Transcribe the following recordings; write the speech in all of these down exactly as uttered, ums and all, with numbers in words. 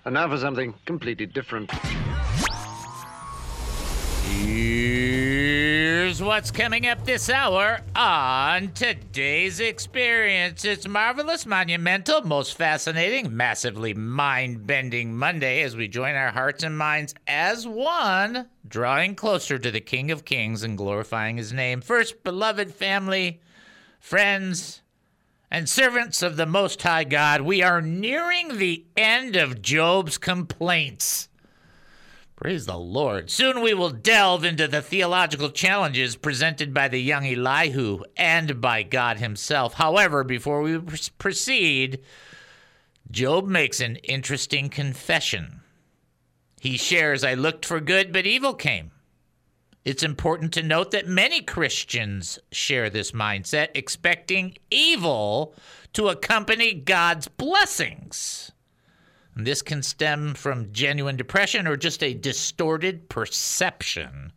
And now for something completely different. Here's what's coming up this hour on today's experience. It's marvelous, monumental, most fascinating, massively mind-bending Monday as we join our hearts and minds as one, drawing closer to the King of Kings and glorifying his name. First, beloved family, friends, and servants of the Most High God, we are nearing the end of Job's complaints. Praise the Lord. Soon we will delve into the theological challenges presented by the young Elihu and by God himself. However, before we proceed, Job makes an interesting confession. He shares, I looked for good, but evil came. It's important to note that many Christians share this mindset, expecting evil to accompany God's blessings. And this can stem from genuine depression or just a distorted perception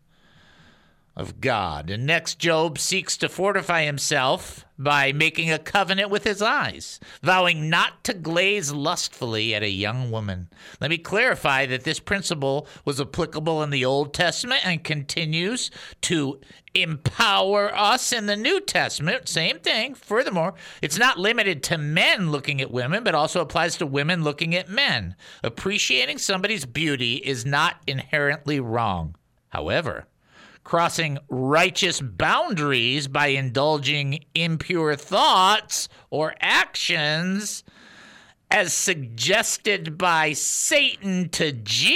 of God. And next, Job seeks to fortify himself by making a covenant with his eyes, vowing not to gaze lustfully at a young woman. Let me clarify that this principle was applicable in the Old Testament and continues to empower us in the New Testament. Same thing. Furthermore, it's not limited to men looking at women, but also applies to women looking at men. Appreciating somebody's beauty is not inherently wrong. However, crossing righteous boundaries by indulging impure thoughts or actions, as suggested by Satan to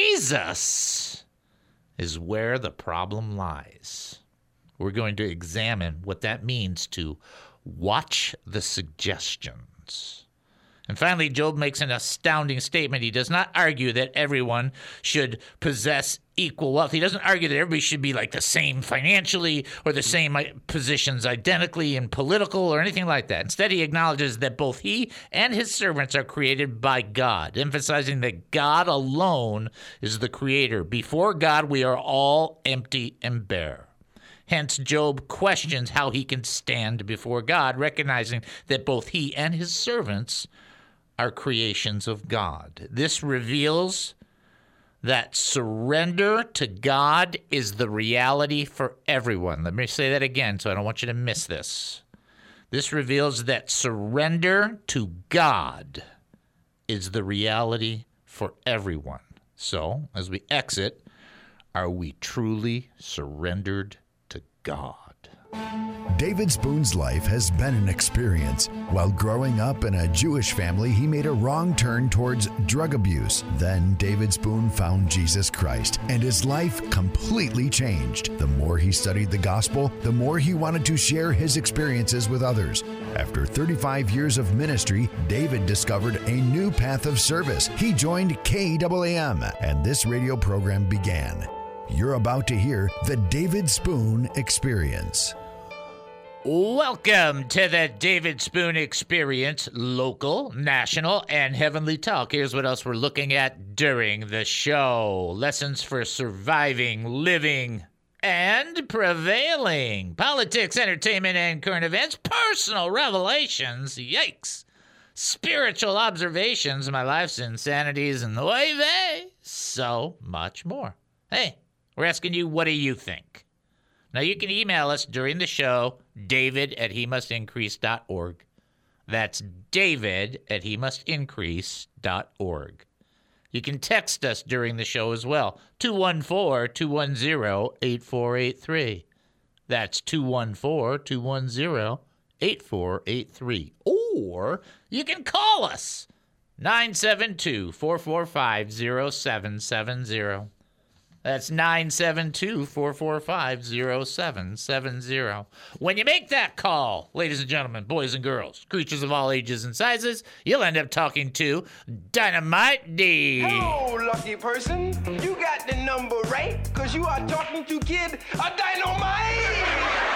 Jesus, is where the problem lies. We're going to examine what that means to watch the suggestions. And finally, Job makes an astounding statement. He does not argue that everyone should possess equal wealth. He doesn't argue that everybody should be like the same financially or the same positions identically in political or anything like that. Instead, he acknowledges that both he and his servants are created by God, emphasizing that God alone is the creator. Before God, we are all empty and bare. Hence, Job questions how he can stand before God, recognizing that both he and his servants are creations of God. This reveals that surrender to God is the reality for everyone. Let me say that again, so I don't want you to miss this. This reveals that surrender to God is the reality for everyone. So, as we exit, are we truly surrendered to God? David Spoon's life has been an experience. While growing up in a Jewish family, he made a wrong turn towards drug abuse. Then David Spoon found Jesus Christ, and his life completely changed. The more he studied the gospel, the more he wanted to share his experiences with others. After thirty-five years of ministry, David discovered a new path of service. He joined K A A M, and this radio program began. You're about to hear the David Spoon Experience. Welcome to the David Spoon Experience, local, national, and heavenly talk. Here's what else we're looking at during the show. Lessons for surviving, living, and prevailing. Politics, entertainment, and current events. Personal revelations. Yikes. Spiritual observations, my life's insanities, and the way they. So much more. Hey, we're asking you, what do you think? Now, you can email us during the show, david at he must increase dot org. That's david at he must increase dot org. You can text us during the show as well, two one four, two one zero, eight four eight three. That's two one four, two one zero, eight four eight three. Or you can call us, nine seven two, four four five, zero seven seven zero. That's nine seven two, four four five, zero seven seven zero. When you make that call, ladies and gentlemen, boys and girls, creatures of all ages and sizes, you'll end up talking to Dynamite D. Hello, lucky person. You got the number right, because you are talking to Kid a Dynamite.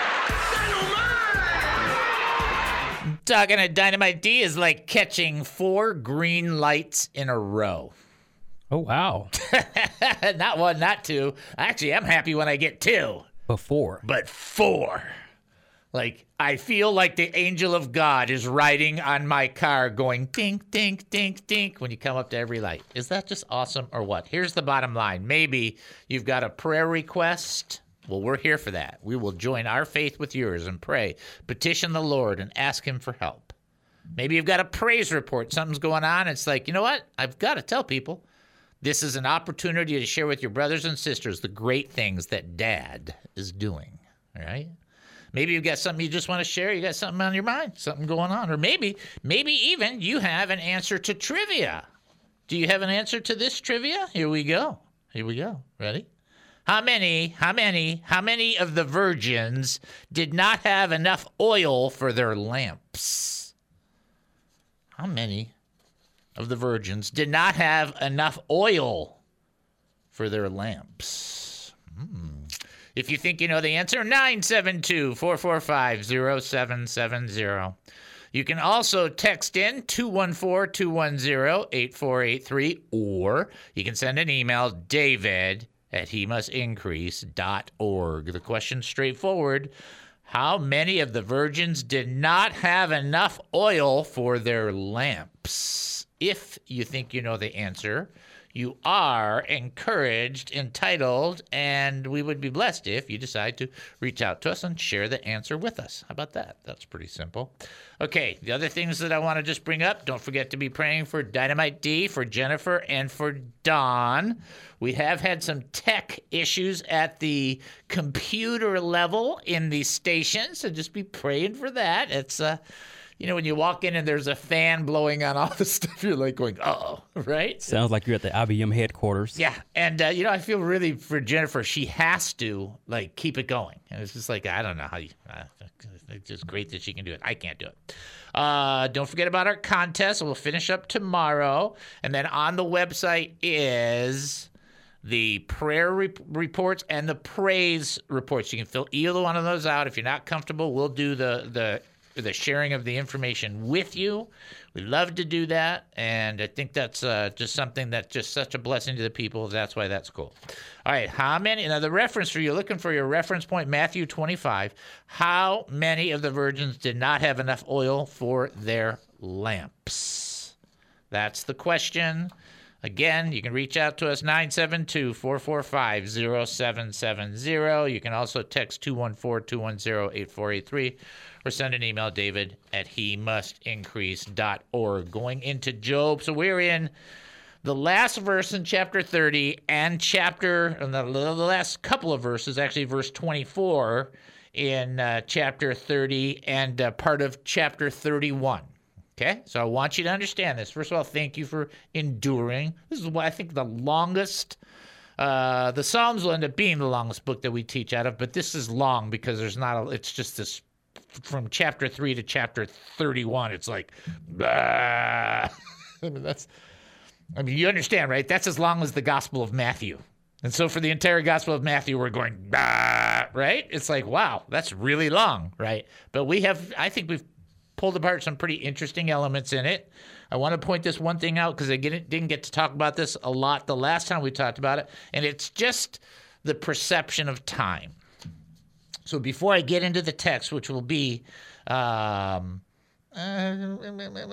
Dynamite! Talking to Dynamite D is like catching four green lights in a row. Oh, wow. Not one, not two. Actually, I'm happy when I get two. Before. But four. Like, I feel like the angel of God is riding on my car going dink, dink, dink, dink when you come up to every light. Is that just awesome or what? Here's the bottom line. Maybe you've got a prayer request. Well, we're here for that. We will join our faith with yours and pray, petition the Lord, and ask him for help. Maybe you've got a praise report. Something's going on. It's like, you know what? I've got to tell people. This is an opportunity to share with your brothers and sisters the great things that Dad is doing. All right? Maybe you've got something you just want to share. You got something on your mind, something going on. Or maybe, maybe even you have an answer to trivia. Do you have an answer to this trivia? Here we go. Here we go. Ready? How many, how many, how many of the virgins did not have enough oil for their lamps? How many of the virgins did not have enough oil for their lamps? Hmm. If you think you know the answer, nine seven two, four four five, zero seven seven zero. You can also text in two one four, two one zero, eight four eight three, or you can send an email, david at he must increase dot org. The question's straightforward. How many of the virgins did not have enough oil for their lamps? If you think you know the answer, you are encouraged, entitled, and we would be blessed if you decide to reach out to us and share the answer with us. How about that? That's pretty simple. Okay, the other things that I want to just bring up, don't forget to be praying for Dynamite D, for Jennifer, and for Don. We have had some tech issues at the computer level in the station, so just be praying for that. It's uh You know, when you walk in and there's a fan blowing on all the stuff, you're like going, uh-oh, right? Sounds like you're at the I B M headquarters. Yeah, and, uh, you know, I feel really for Jennifer. She has to, like, keep it going. And it's just like, I don't know how you, uh, it's just great that she can do it. I can't do it. Uh, don't forget about our contest. We'll finish up tomorrow. And then on the website is the prayer re- reports and the praise reports. You can fill either one of those out. If you're not comfortable, we'll do the the the sharing of the information with you. We love to do that, and I think that's uh, just something that's just such a blessing to the people. That's why that's cool. All right, how many, now the reference for you, looking for your reference point, Matthew twenty-five, how many of the virgins did not have enough oil for their lamps? That's the question. Again, you can reach out to us, nine seven two, four four five, zero seven seven zero. You can also text two one four, two one zero, eight four eight three or send an email, david at he must increase dot org. Going into Job. So we're in the last verse in chapter thirty and chapter, the last couple of verses, actually verse twenty-four in uh, chapter thirty and uh, part of chapter thirty-one. Okay, so I want you to understand this. First of all, thank you for enduring. This is what I think the longest, uh, the Psalms will end up being the longest book that we teach out of, but this is long because there's not a, it's just this, from chapter three to chapter thirty-one, it's like, bah. I mean, that's, I mean, you understand, right? That's as long as the Gospel of Matthew. And so for the entire Gospel of Matthew, we're going, bah, right? It's like, wow, that's really long, right? But we have, I think we've pulled apart some pretty interesting elements in it. I want to point this one thing out because I didn't get to talk about this a lot the last time we talked about it, and it's just the perception of time. So before I get into the text, which will be um, it'll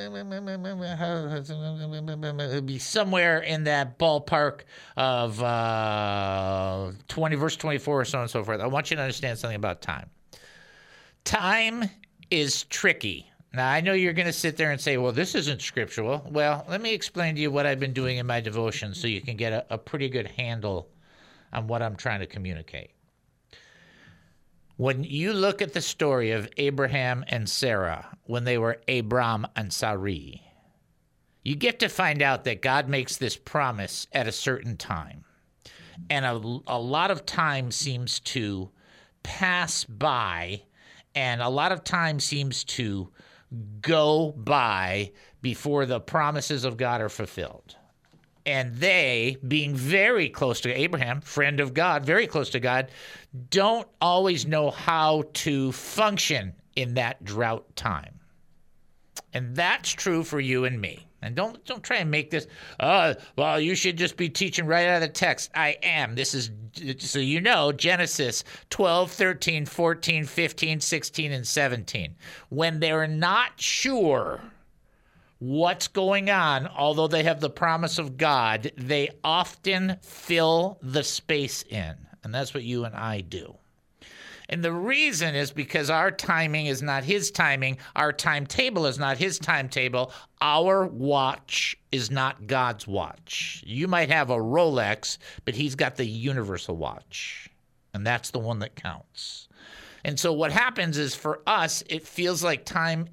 be somewhere in that ballpark of uh, twenty, verse twenty-four, or so on and so forth, I want you to understand something about time. Time is tricky. Now, I know you're going to sit there and say, well, this isn't scriptural. Well, let me explain to you what I've been doing in my devotion so you can get a, a pretty good handle on what I'm trying to communicate. When you look at the story of Abraham and Sarah, when they were Abram and Sarai, you get to find out that God makes this promise at a certain time. And a, a lot of time seems to pass by, and a lot of time seems to go by before the promises of God are fulfilled. And they, being very close to Abraham, friend of God, very close to God, don't always know how to function in that drought time. And that's true for you and me. And don't don't try and make this, uh, well, you should just be teaching right out of the text. I am. This is, so you know, Genesis twelve, thirteen, fourteen, fifteen, sixteen, and seventeen. When they're not sure what's going on, although they have the promise of God, they often fill the space in. And that's what you and I do. And the reason is because our timing is not his timing. Our timetable is not his timetable. Our watch is not God's watch. You might have a Rolex, but he's got the universal watch. And that's the one that counts. And so what happens is for us, it feels like time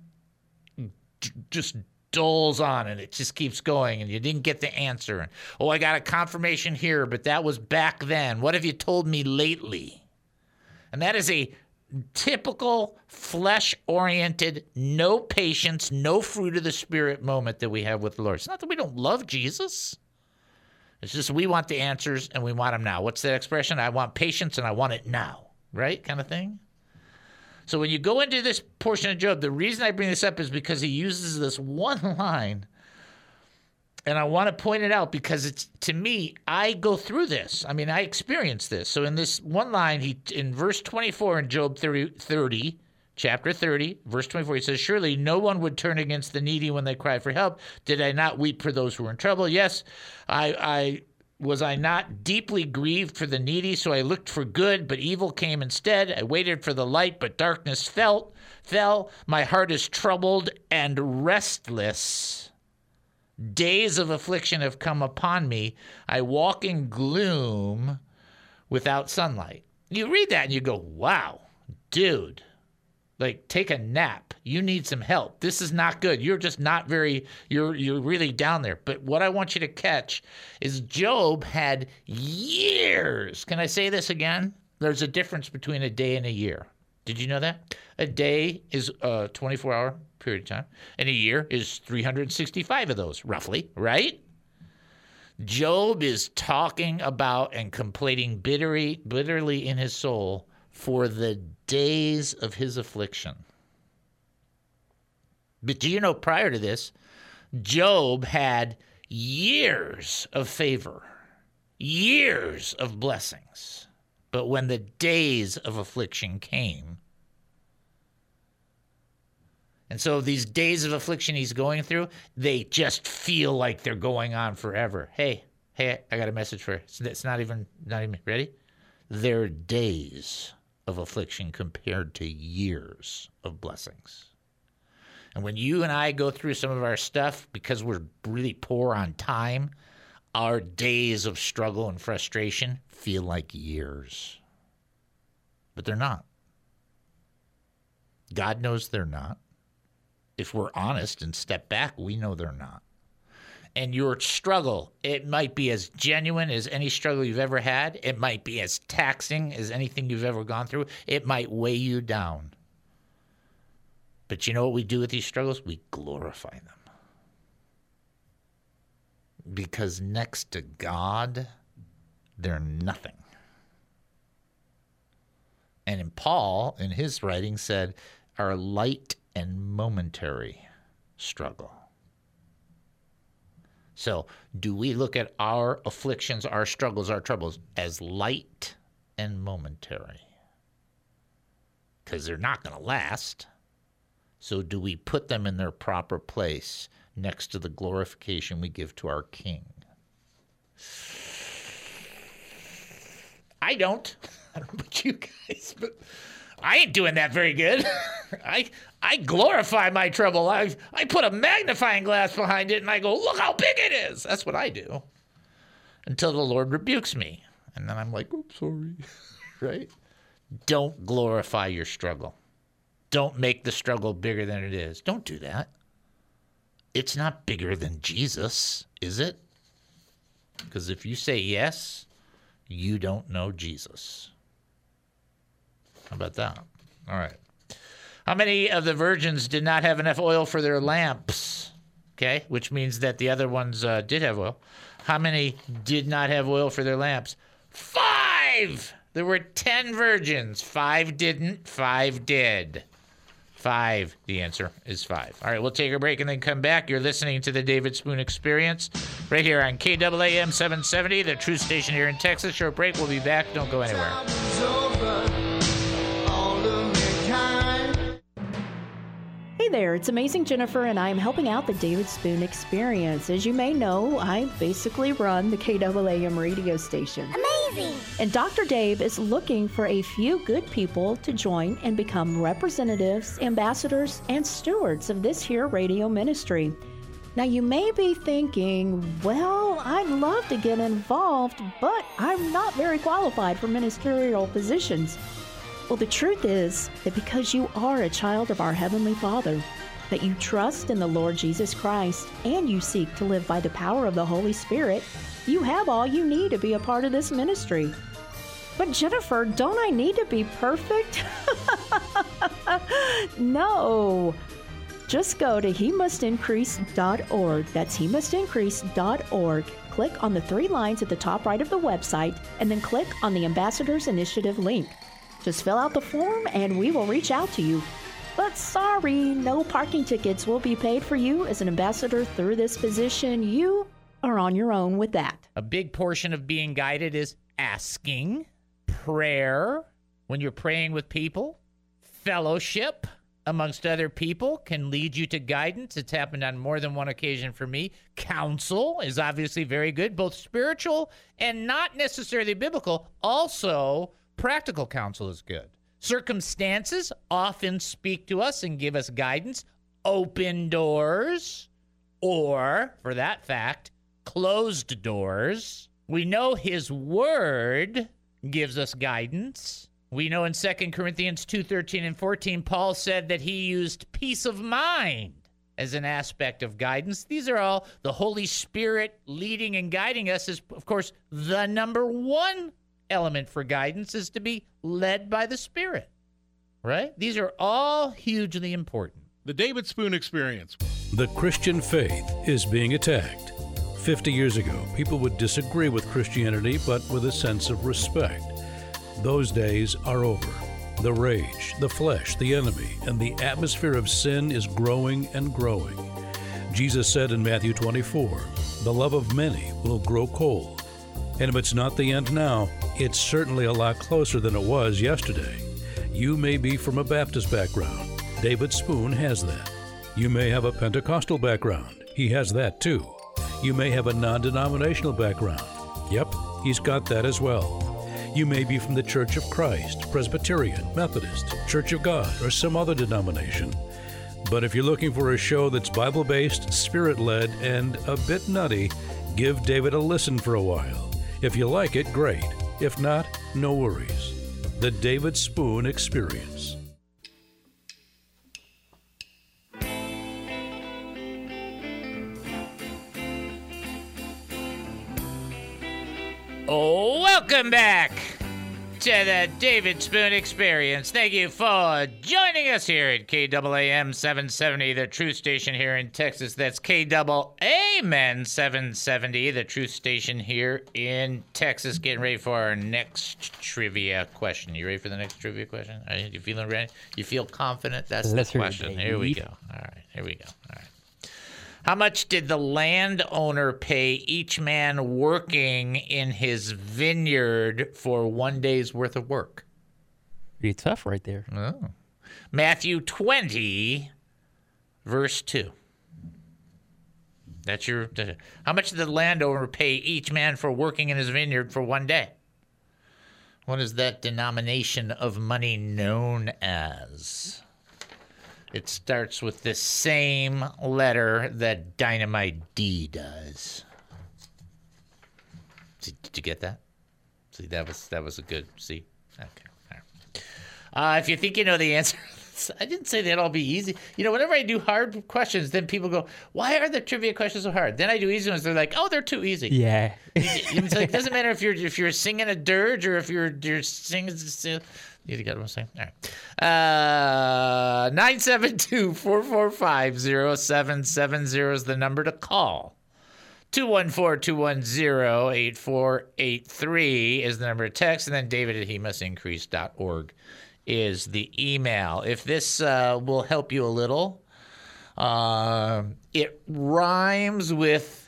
just dulls on and it just keeps going and you didn't get the answer. And, oh, I got a confirmation here, but that was back then. What have you told me lately? And that is a typical flesh-oriented, no patience, no fruit of the Spirit moment that we have with the Lord. It's not that we don't love Jesus. It's just we want the answers and we want them now. What's that expression? I want patience and I want it now, right? Kind of thing. So when you go into this portion of Job, the reason I bring this up is because he uses this one line. And I want to point it out because it's, to me, I go through this. I mean, I experience this. So in this one line, he in verse twenty-four in Job thirty, thirty, chapter thirty, verse twenty-four, he says, surely no one would turn against the needy when they cry for help. Did I not weep for those who were in trouble? Yes, I, I was I not deeply grieved for the needy, so I looked for good, but evil came instead. I waited for the light, but darkness fell. fell. My heart is troubled and restless. Days of affliction have come upon me. I walk in gloom without sunlight. You read that and you go, wow, dude, like take a nap. You need some help. This is not good. You're just not very, you're you're really down there. But what I want you to catch is Job had years. Can I say this again? There's a difference between a day and a year. Did you know that? A day is a twenty-four hour period of time, and a year is three hundred sixty-five of those, roughly, right? Job is talking about and complaining bitterly, bitterly in his soul for the days of his affliction. But do you know, prior to this, Job had years of favor, years of blessings. But when the days of affliction came, and so these days of affliction he's going through, they just feel like they're going on forever. Hey, hey, I got a message for you. It's, it's not even, not even, ready? They're days of affliction compared to years of blessings. And when you and I go through some of our stuff, because we're really poor on time, our days of struggle and frustration feel like years. But they're not. God knows they're not. If we're honest and step back, we know they're not. And your struggle, it might be as genuine as any struggle you've ever had. It might be as taxing as anything you've ever gone through. It might weigh you down. But you know what we do with these struggles? We glorify them. Because next to God, they're nothing. And in Paul, in his writing, said, our light and momentary struggle. So, do we look at our afflictions, our struggles, our troubles as light and momentary? Because they're not going to last. So, do we put them in their proper place next to the glorification we give to our King? I don't. I don't know about you guys, but I ain't doing that very good. I I glorify my trouble. I I put a magnifying glass behind it and I go, look how big it is. That's what I do. Until the Lord rebukes me. And then I'm like, I'm sorry. Right? Don't glorify your struggle. Don't make the struggle bigger than it is. Don't do that. It's not bigger than Jesus, is it? Because if you say yes, you don't know Jesus. How about that? All right. How many of the virgins did not have enough oil for their lamps? Okay, which means that the other ones uh, did have oil. How many did not have oil for their lamps? Five! There were ten virgins. Five didn't, five did. Five. The answer is five. All right, we'll take a break and then come back. You're listening to the David Spoon Experience right here on K A A M seven seventy, the Truth Station here in Texas. Short break. We'll be back. Don't go anywhere. Hey there, it's Amazing Jennifer, and I am helping out the David Spoon Experience. As you may know, I basically run the K A A M radio station. Amazing! And Doctor Dave is looking for a few good people to join and become representatives, ambassadors, and stewards of this here radio ministry. Now, you may be thinking, well, I'd love to get involved, but I'm not very qualified for ministerial positions. Well, the truth is that because you are a child of our Heavenly Father, that you trust in the Lord Jesus Christ, and you seek to live by the power of the Holy Spirit, you have all you need to be a part of this ministry. But Jennifer, don't I need to be perfect? No. Just go to he must increase dot org. That's he must increase dot org. Click on the three lines at the top right of the website, and then click on the Ambassadors Initiative link. Just fill out the form and we will reach out to you. But sorry, no parking tickets will be paid for you as an ambassador through this position. You are on your own with that. A big portion of being guided is asking, prayer, when you're praying with people, fellowship amongst other people can lead you to guidance. It's happened on more than one occasion for me. Counsel is obviously very good, both spiritual and not necessarily biblical. Also, practical counsel is good. Circumstances often speak to us and give us guidance. Open doors, or, for that fact, closed doors. We know his word gives us guidance. We know in Second Corinthians two thirteen and fourteen, Paul said that he used peace of mind as an aspect of guidance. These are all the Holy Spirit leading and guiding us is, of course, the number one element for guidance is to be led by the Spirit, right? These are all hugely important. The David Spoon Experience. The Christian faith is being attacked. Fifty years ago, people would disagree with Christianity, but with a sense of respect. Those days are over. The rage, the flesh, the enemy, and the atmosphere of sin is growing and growing. Jesus said in Matthew twenty-four, "The love of many will grow cold." And if it's not the end now, it's certainly a lot closer than it was yesterday. You may be from a Baptist background. David Spoon has that. You may have a Pentecostal background. He has that too. You may have a non-denominational background. Yep, he's got that as well. You may be from the Church of Christ, Presbyterian, Methodist, Church of God, or some other denomination. But if you're looking for a show that's Bible-based, Spirit-led, and a bit nutty, give David a listen for a while. If you like it, great. If not, no worries. The David Spoon Experience. Oh, welcome back to the David Spoon Experience. Thank you for joining us here at K A A M seven seventy, the Truth Station here in Texas. That's K A A M seven seventy, the Truth Station here in Texas. Getting ready for our next trivia question. You ready for the next trivia question? Are you feeling ready? You feel confident? That's Let's the hear it, question. Dave. Here we go. All right, here we go. All right. How much did the landowner pay each man working in his vineyard for one day's worth of work? Pretty tough right there. Oh. Matthew twenty, verse two. That's your. How much did the landowner pay each man for working in his vineyard for one day? What is that denomination of money known as? It starts with the same letter that Dynamite D does. See, did you get that? See, that was that was a good. See, okay. All right. Uh, if you think you know the answer, I didn't say they'd all be easy. You know, whenever I do hard questions, then people go, "Why are the trivia questions so hard?" Then I do easy ones. They're like, "Oh, they're too easy." Yeah. It's like, it doesn't matter if you're if you're singing a dirge or if you're you're singing. You got what I'm saying? All right. Uh, nine seven two, four four five, zero seven seven zero is the number to call. two one four, two one zero, eight four eight three is the number to text. And then David at he must increase dot org is the email. If this uh, will help you a little, uh, it rhymes with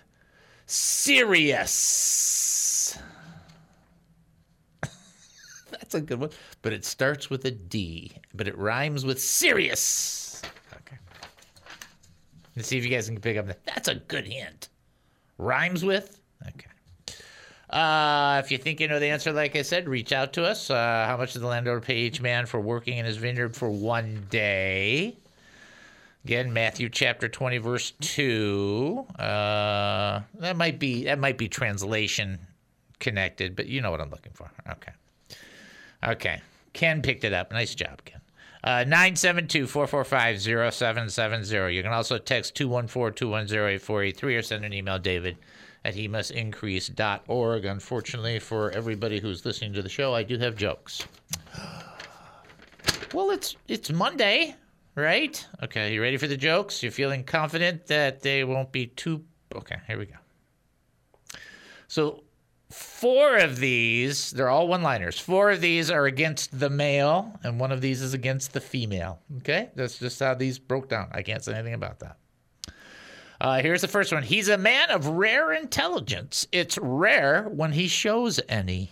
serious. That's a good one. But it starts with a D, but it rhymes with serious. Okay. Let's see if you guys can pick up that. That's a good hint. Rhymes with? Okay. Uh, if you think you know the answer, like I said, reach out to us. Uh, how much does the landowner pay each man for working in his vineyard for one day? Again, Matthew chapter twenty, verse two. Uh, that might be that might be translation connected, but you know what I'm looking for. Okay. Okay. Ken picked it up. Nice job, Ken. Uh, nine seven two, four four five, zero seven seven zero. You can also text two one four, two one zero, eight four eight three or send an email, David at he must increase dot org. Unfortunately, for everybody who's listening to the show, I do have jokes. Well, it's it's Monday, right? Okay, you ready for the jokes? You're feeling confident that they won't be too... Okay, here we go. So, four of these, they're all one-liners. Four of these are against the male, and one of these is against the female. Okay? That's just how these broke down. I can't say anything about that. Uh, here's the first one. He's a man of rare intelligence. It's rare when he shows any.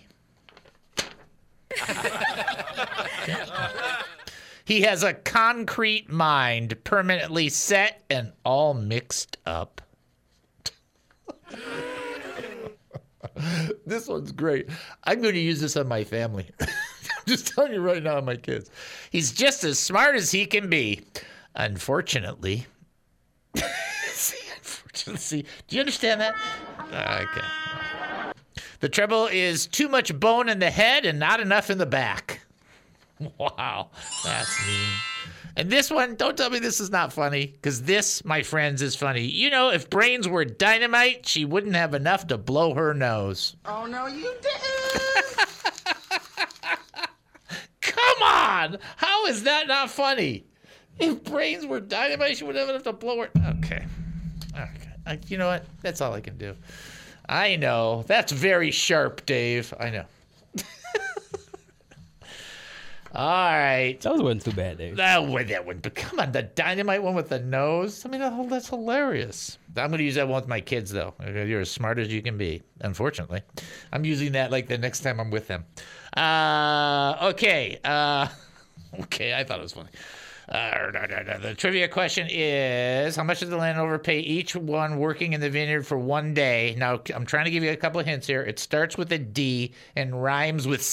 He has a concrete mind, permanently set and all mixed up. This one's great. I'm going to use this on my family. I'm just telling you right now on my kids. He's just as smart as he can be. Unfortunately... See, do you understand that? Okay. The trouble is too much bone in the head and not enough in the back. Wow, that's mean. And this one, don't tell me this is not funny, because this, my friends, is funny. You know, if brains were dynamite, she wouldn't have enough to blow her nose. Oh, no, you didn't. Come on! How is that not funny? If brains were dynamite, she wouldn't have enough to blow her... Okay. Okay. I, you know what? That's all I can do. I know. That's very sharp, Dave. I know. All right. That wasn't too bad, Dave. That one, that one. But come on, the dynamite one with the nose. I mean, that, that's hilarious. I'm going to use that one with my kids, though. You're as smart as you can be, unfortunately. I'm using that like the next time I'm with them. Uh, okay. Uh, okay, I thought it was funny. Uh, the trivia question is, how much does the landowner pay each one working in the vineyard for one day? Now, I'm trying to give you a couple of hints here. It starts with a D and rhymes with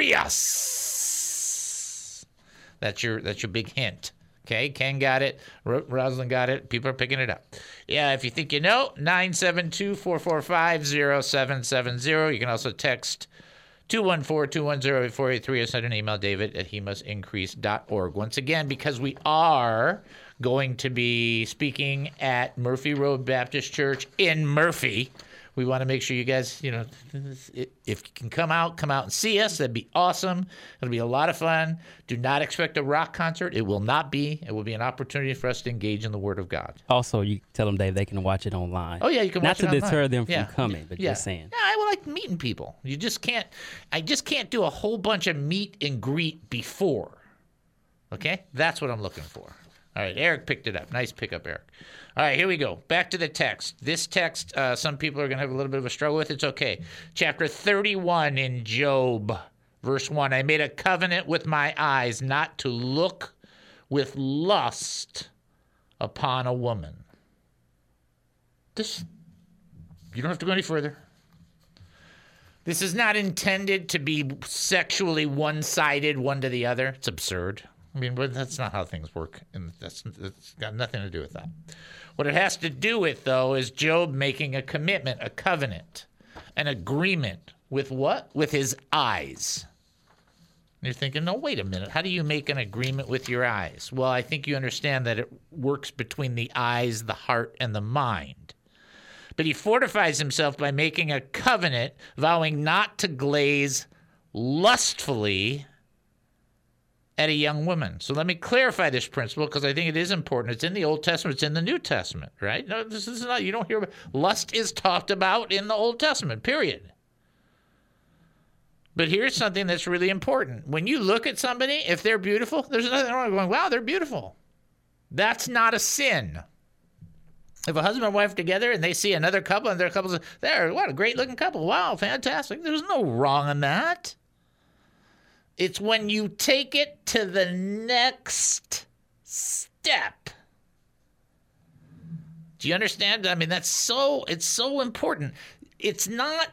serious. That's your that's your big hint. Okay, Ken got it. R- Rosalind got it. People are picking it up. Yeah, if you think you know, nine seven two, four four five, zero seven seven zero. You can also text two one four, two one zero, eight four eight three or send an email, David at he must increase dot org. Once again, because we are going to be speaking at Murphy Road Baptist Church in Murphy, we want to make sure you guys, you know, if you can come out, come out and see us. That'd be awesome. It'll be a lot of fun. Do not expect a rock concert. It will not be. It will be an opportunity for us to engage in the Word of God. Also, you tell them, Dave, they can watch it online. Oh, yeah, you can watch it online. Not to deter them from yeah. coming, but yeah. just saying. Yeah, I would like meeting people. You just can't, I just can't do a whole bunch of meet and greet before. Okay? That's what I'm looking for. All right, Eric picked it up. Nice pickup, Eric. All right, here we go. Back to the text. This text, uh, some people are going to have a little bit of a struggle with. It's okay. Chapter thirty-one in Job, verse one. I made a covenant with my eyes not to look with lust upon a woman. This, you don't have to go any further. This is not intended to be sexually one-sided, one to the other. It's absurd. I mean, but that's not how things work, and that's, that's got nothing to do with that. What it has to do with, though, is Job making a commitment, a covenant, an agreement with what? With his eyes. And you're thinking, no, wait a minute. How do you make an agreement with your eyes? Well, I think you understand that it works between the eyes, the heart, and the mind. But he fortifies himself by making a covenant, vowing not to glaze lustfully at a young woman. So let me clarify this principle, because I think it is important. It's in the Old Testament. It's in the New Testament, right? No, this is not, you don't hear about, lust is talked about in the Old Testament, period. But here's something that's really important. When you look at somebody, if they're beautiful, there's nothing wrong with going, wow, they're beautiful. That's not a sin. If a husband and wife are together and they see another couple and their couple's there, what a great looking couple. Wow, fantastic. There's no wrong in that. It's when you take it to the next step. Do you understand? I mean, that's so, it's so important. It's not,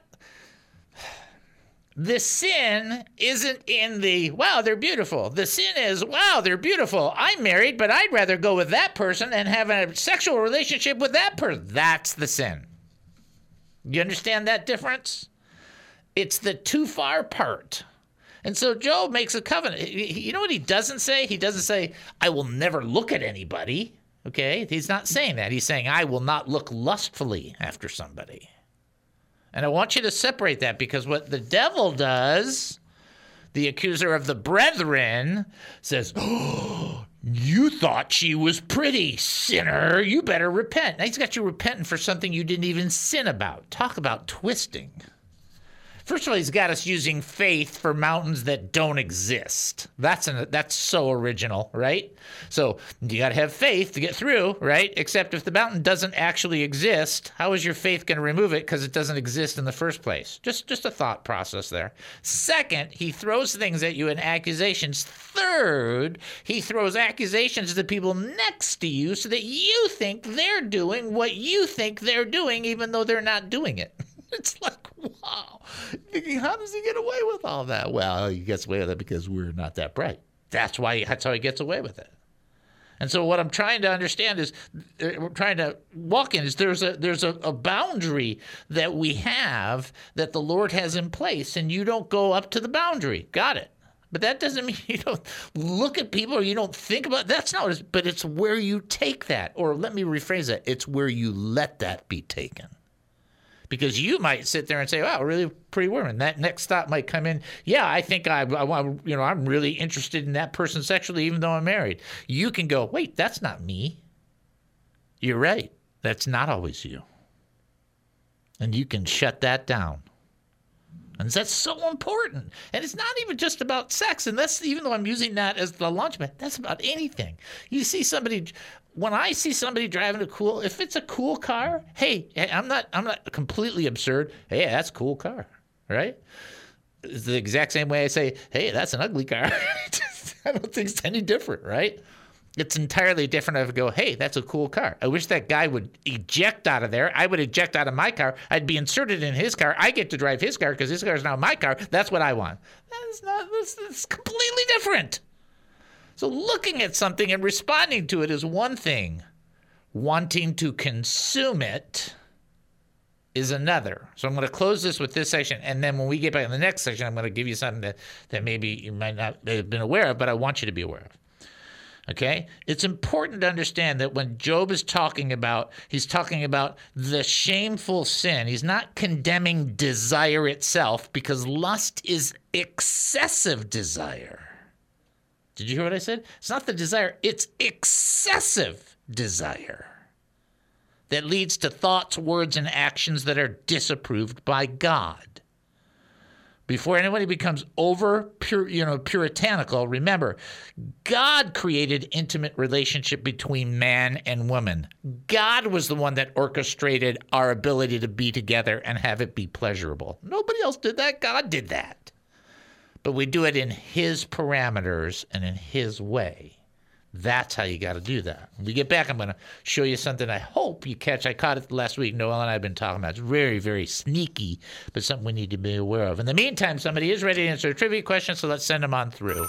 the sin isn't in the, wow, they're beautiful. The sin is, wow, they're beautiful. I'm married, but I'd rather go with that person and have a sexual relationship with that person. That's the sin. You understand that difference? It's the too far part. And so Job makes a covenant. You know what he doesn't say? He doesn't say, I will never look at anybody. Okay? He's not saying that. He's saying, I will not look lustfully after somebody. And I want you to separate that, because what the devil does, the accuser of the brethren, says, oh, you thought she was pretty, sinner. You better repent. Now he's got you repenting for something you didn't even sin about. Talk about twisting. First of all, he's got us using faith for mountains that don't exist. That's an, that's so original, right? So you got to have faith to get through, right? Except if the mountain doesn't actually exist, how is your faith going to remove it because it doesn't exist in the first place? Just, just a thought process there. Second, he throws things at you in accusations. Third, he throws accusations to the people next to you so that you think they're doing what you think they're doing, even though they're not doing it. It's like, wow. Thinking, how does he get away with all that? Well, he gets away with it because we're not that bright. That's why. That's how he gets away with it. And so, what I'm trying to understand is, we're trying to walk in is there's a there's a, a boundary that we have that the Lord has in place, and you don't go up to the boundary. Got it? But that doesn't mean you don't look at people or you don't think about. That's not what it is. But it's where you take that, or let me rephrase that. It's where you let that be taken. Because you might sit there and say, wow, really pretty woman. That next thought might come in. Yeah, I think I, I want, you know, I'm really interested in that person sexually, even though I'm married. You can go, wait, that's not me. You're right. That's not always you. And you can shut that down. And that's so important. And it's not even just about sex. And that's, even though I'm using that as the launchpad, that's about anything. You see somebody, when I see somebody driving a cool, if it's a cool car, hey, I'm not, I'm not completely absurd. Hey, that's a cool car, right? It's the exact same way I say, hey, that's an ugly car. I don't think it's any different, right? It's entirely different if I go, hey, that's a cool car. I wish that guy would eject out of there. I would eject out of my car. I'd be inserted in his car. I get to drive his car because his car is now my car. That's what I want. That's not, that's, that's completely different. So looking at something and responding to it is one thing. Wanting to consume it is another. So I'm going to close this with this section, and then when we get back in the next section, I'm going to give you something that, that maybe you might not have been aware of, but I want you to be aware of. Okay? It's important to understand that when Job is talking about, he's talking about the shameful sin. He's not condemning desire itself, because lust is excessive desire. Did you hear what I said? It's not the desire, it's excessive desire that leads to thoughts, words, and actions that are disapproved by God. Before anybody becomes over pure, you know, puritanical, remember, God created intimate relationship between man and woman. God was the one that orchestrated our ability to be together and have it be pleasurable. Nobody else did that. God did that. But we do it in his parameters and in his way. That's how you got to do that. When we get back, I'm going to show you something I hope you catch. I caught it last week. Noel and I have been talking about it. It's very, very sneaky, but something we need to be aware of. In the meantime, somebody is ready to answer a trivia question, so let's send them on through.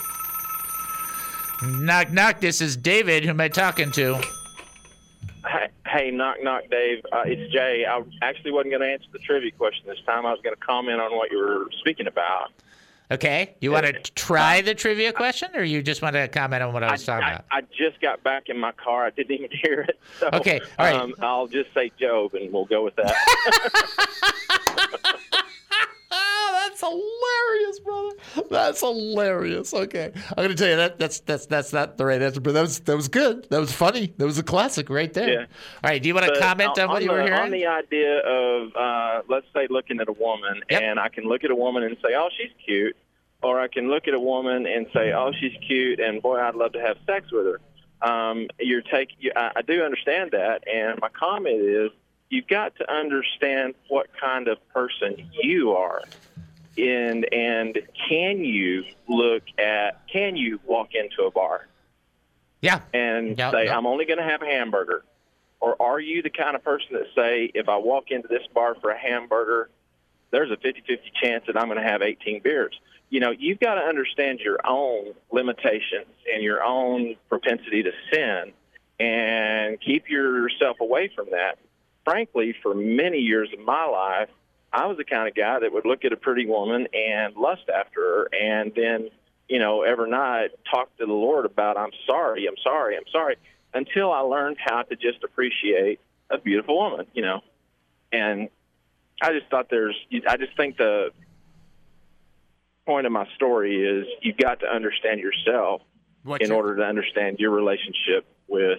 Knock, knock. This is David. Who am I talking to? Hey, hey knock, knock, Dave. Uh, it's Jay. I actually wasn't going to answer the trivia question this time. I was going to comment on what you were speaking about. Okay. You want to try the trivia question, or you just want to comment on what I was talking I, about? I, I just got back in my car. I didn't even hear it. So, okay. All right. Um, I'll just say Job, and we'll go with that. Oh, that's hilarious, brother. That's hilarious. Okay, I'm gonna tell you that that's that's that's not the right answer, but that was that was good. That was funny. That was a classic right there. Yeah. All right. Do you want to But comment on what you the, were hearing? On the idea of, uh, let's say, looking at a woman, Yep. and I can look at a woman and say, oh, she's cute. Or I can look at a woman and say, oh, she's cute, and, boy, I'd love to have sex with her. Um, you're take, you, I, I do understand that, and my comment is you've got to understand what kind of person you are. And, and can you look at, can you walk into a bar? Yeah. And Yep, say, yep. I'm only going to have a hamburger. Or are you the kind of person that say, if I walk into this bar for a hamburger, there's a fifty-fifty chance that I'm going to have eighteen beers? You know, you've got to understand your own limitations and your own propensity to sin and keep yourself away from that. Frankly, for many years of my life, I was the kind of guy that would look at a pretty woman and lust after her and then, you know, every night talk to the Lord about, I'm sorry, I'm sorry, I'm sorry, until I learned how to just appreciate a beautiful woman, you know. And I just thought there's, I just think the point of my story is you've got to understand yourself What's in your- order to understand your relationship with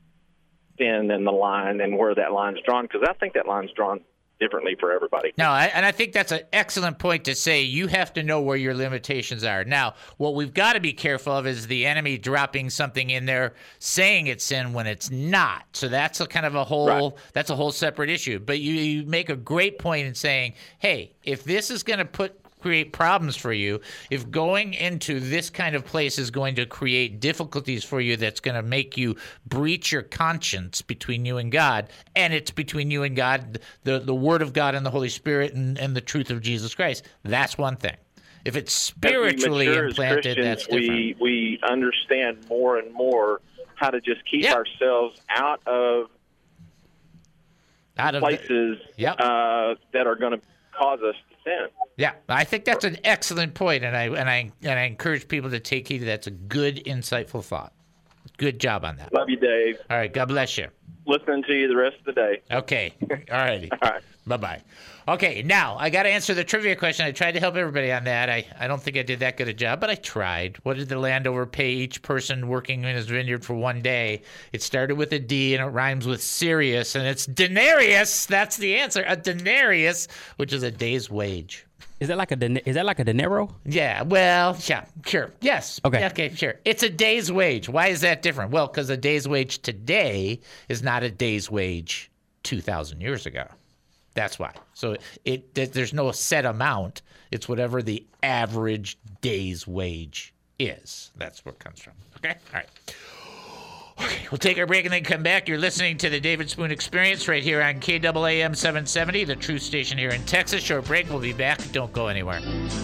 sin and the line and where that line's drawn, because I think that line's drawn differently for everybody. No, I, and I think that's an excellent point to say. You have to know where your limitations are. Now, what we've got to be careful of is the enemy dropping something in there, saying it's sin when it's not. So that's a kind of a whole Right. that's a whole separate issue. But you, you make a great point in saying, hey, if this is going to put create problems for you, if going into this kind of place is going to create difficulties for you, that's going to make you breach your conscience between you and God, and it's between you and God, the, the Word of God and the Holy Spirit and, and the truth of Jesus Christ, that's one thing. If it's spiritually As we mature as implanted, Christians, that's different. We, we understand more and more how to just keep Yeah. ourselves out of Out of the- places Yep. uh, that are going to cause us to sin. Yeah, I think that's an excellent point, and I and I and I encourage people to take heed. That's a good, insightful thought. Good job on that. Love you, Dave. All right, God bless you. Listening to you the rest of the day. Okay, all righty. All right. Bye-bye. Okay, now I got to answer the trivia question. I tried to help everybody on that. I, I don't think I did that good a job, but I tried. What did the landowner pay each person working in his vineyard for one day? It started with a D and it rhymes with serious, and it's denarius. That's the answer. A denarius, which is a day's wage. Is that like a din- is that like a dinero? Yeah, well, yeah, sure. Yes. Okay. Yeah, okay, sure. It's a day's wage. Why is that different? Well, because a day's wage today is not a day's wage two thousand years ago. That's why. So it th- there's no set amount. It's whatever the average day's wage is. That's where it comes from. Okay? All right. Okay, we'll take our break and then come back. You're listening to the David Spoon Experience right here on K A A M seven seventy, the Truth Station here in Texas. Short break. We'll be back. Don't go anywhere.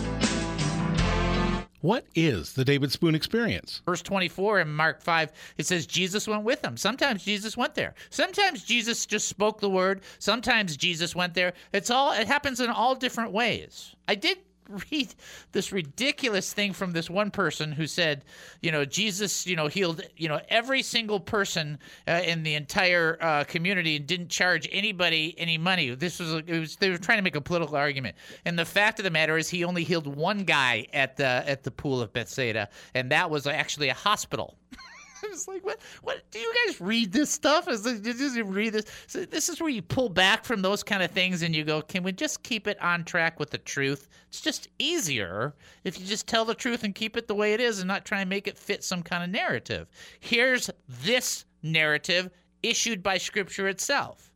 What is the David Spoon Experience? Verse twenty-four in Mark five, it says Jesus went with them. Sometimes Jesus went there. Sometimes Jesus just spoke the word. Sometimes Jesus went there. It's all, it happens in all different ways. I did read this ridiculous thing from this one person who said, you know, Jesus, you know, healed, you know, every single person uh, in the entire uh, community and didn't charge anybody any money. This was, it was, they were trying to make a political argument. And the fact of the matter is he only healed one guy at the, at the pool of Bethsaida. And that was actually a hospital. I was like, what? What? Do you guys read this stuff? Is it, did you read this? So this is where you pull back from those kind of things and you go, can we just keep it on track with the truth? It's just easier if you just tell the truth and keep it the way it is and not try and make it fit some kind of narrative. Here's this narrative issued by Scripture itself.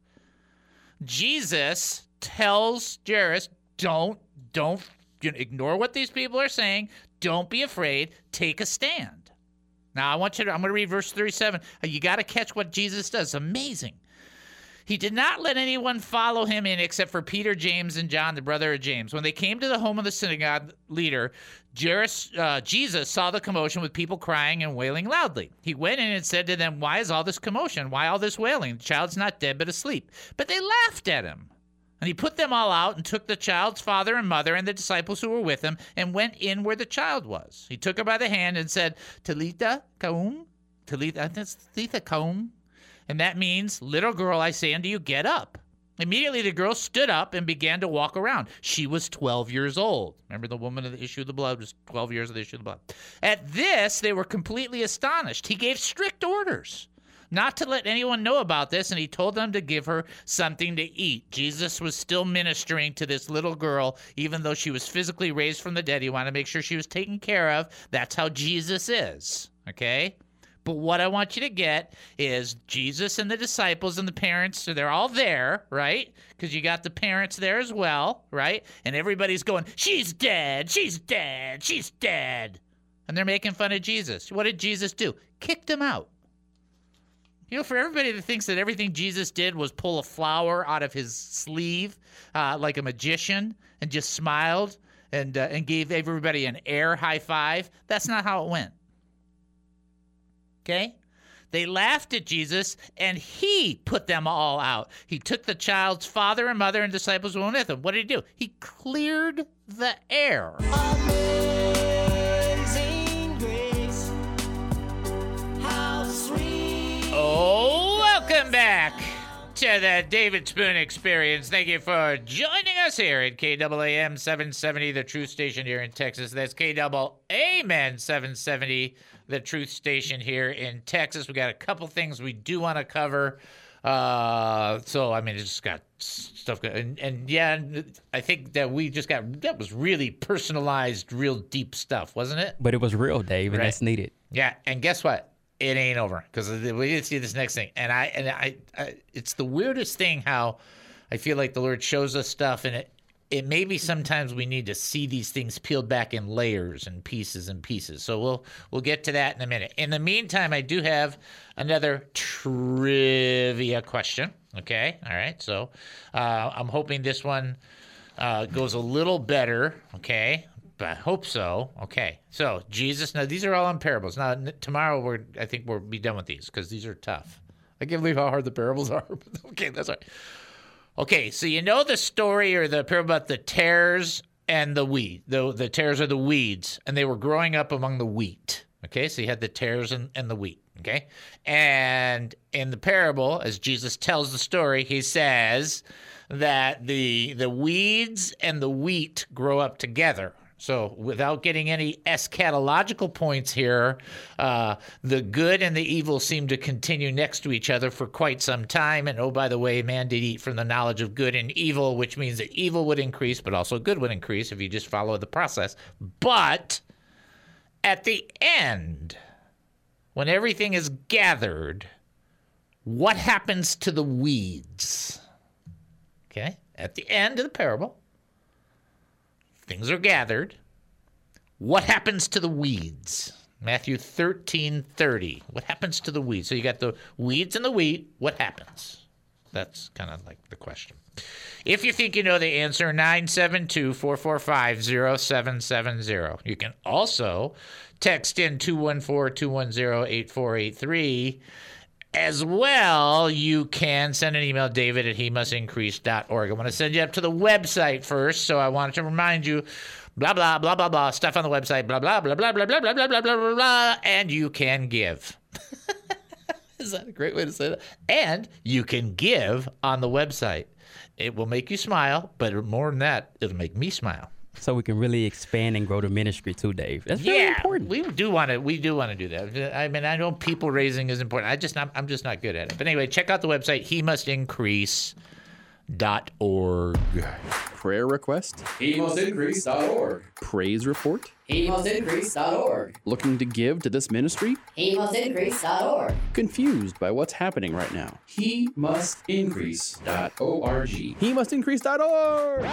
Jesus tells Jairus, don't, don't you know, ignore what these people are saying. Don't be afraid. Take a stand. Now, I want you to, I'm going to read verse thirty-seven. You got to catch what Jesus does. It's amazing. He did not let anyone follow him in except for Peter, James, and John, the brother of James. When they came to the home of the synagogue leader, Jairus, uh, Jesus saw the commotion with people crying and wailing loudly. He went in and said to them, why is all this commotion? Why all this wailing? The child's not dead but asleep. But they laughed at him. And he put them all out and took the child's father and mother and the disciples who were with him and went in where the child was. He took her by the hand and said, Talitha Kaum, Talitha, that's Talitha Kaum. And that means, little girl, I say unto you, get up. Immediately, the girl stood up and began to walk around. She was twelve years old. Remember, the woman of the issue of the blood was twelve years of the issue of the blood. At this, they were completely astonished. He gave strict orders not to let anyone know about this, and he told them to give her something to eat. Jesus was still ministering to this little girl, even though she was physically raised from the dead. He wanted to make sure she was taken care of. That's how Jesus is, okay? But what I want you to get is Jesus and the disciples and the parents, so they're all there, right? Because you got the parents there as well, right? And everybody's going, she's dead, she's dead, she's dead. And they're making fun of Jesus. What did Jesus do? Kicked them out. You know, for everybody that thinks that everything Jesus did was pull a flower out of his sleeve uh, like a magician and just smiled and, uh, and gave everybody an air high five, that's not how it went. Okay? They laughed at Jesus, and he put them all out. He took the child's father and mother and disciples who went with him. What did he do? He cleared the air. Amazing grace, how sweet. Oh, welcome back to the David Spoon Experience. Thank you for joining us here at K A A M seven seventy, the Truth Station here in Texas. That's K A A M seven seventy, the Truth Station here in Texas. We got a couple things we do want to cover. Uh, so, I mean, it's just got stuff. And, and yeah, I think that we just got, that was really personalized, real deep stuff, wasn't it? But it was real, Dave, and Right. that's needed. Yeah, and guess what? It ain't over because we did see this next thing, and I and I, I, it's the weirdest thing how I feel like the Lord shows us stuff, and it, it maybe sometimes we need to see these things peeled back in layers and pieces and pieces. So we'll we'll get to that in a minute. In the meantime, I do have another trivia question. Okay, all right. So uh, I'm hoping this one uh, goes a little better. Okay. I hope so. Okay. So Jesus. Now these are all in parables. Now n- tomorrow we're. I think we'll be done with these because these are tough. I can't believe how hard the parables are. Okay, that's all right. Okay, so you know the story or the parable about the tares and the wheat. The the tares are the weeds, and they were growing up among the wheat. Okay, so you had the tares and, and the wheat. Okay, and in the parable, as Jesus tells the story, he says that the the weeds and the wheat grow up together. So without getting any eschatological points here, uh, the good and the evil seem to continue next to each other for quite some time. And oh, by the way, man did eat from the knowledge of good and evil, which means that evil would increase, but also good would increase if you just follow the process. But at the end, when everything is gathered, what happens to the weeds? Okay, at the end of the parable, things are gathered. What happens to the weeds? Matthew thirteen thirty. What happens to the weeds? So you got the weeds and the wheat. What happens? That's kind of like the question. If you think you know the answer, nine seven two, four four five, zero seven seven zero. You can also text in two one four, two one zero, eight four eight three. As well, you can send an email, David at he must increase dot org. I want to send you up to the website first, so I wanted to remind you, blah, blah, blah, blah, blah, stuff on the website, blah, blah, blah, blah, blah, blah, blah, blah, blah, blah, blah, blah, and you can give. Is that a great way to say that? And you can give on the website. It will make you smile, but more than that, it'll make me smile. So we can really expand and grow the ministry too, Dave. That's very yeah, important. We do want to. We do want to do that. I mean, I know people raising is important. I just, not, I'm just not good at it. But anyway, check out the website he must increase dot org. Prayer request? he must increase dot org. Praise report? he must increase dot org. Looking to give to this ministry? he must increase dot org. Confused by what's happening right now? he must increase dot org. he must increase dot org.